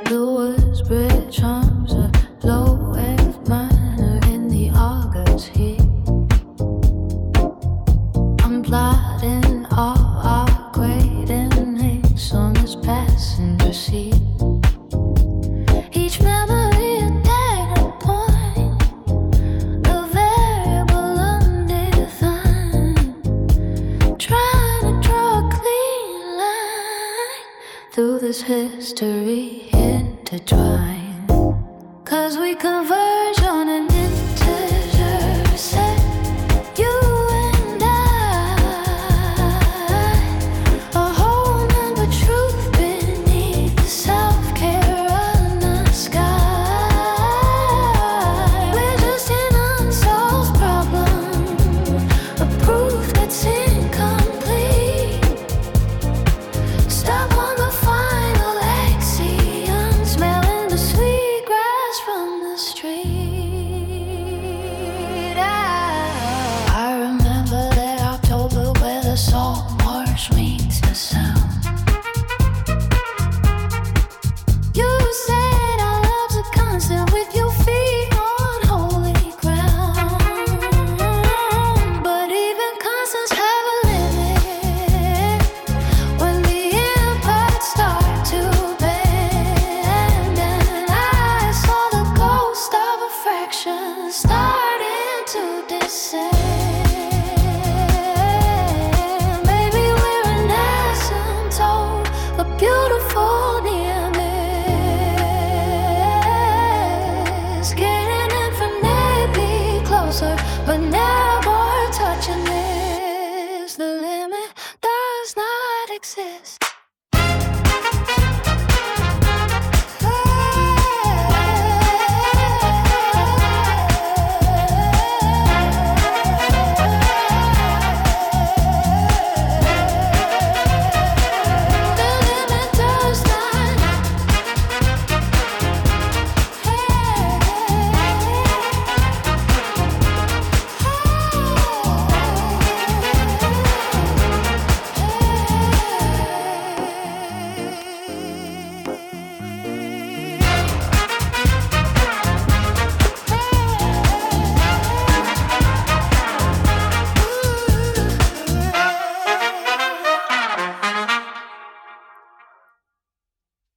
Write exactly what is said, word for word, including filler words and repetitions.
The words bridge arms are low wave minor in the August heat. I'm plotting all our coordinates on this passenger seat. Each memory a data point, a variable undefined. Trying to draw a clean line through this history intertwined. 'Cause we converge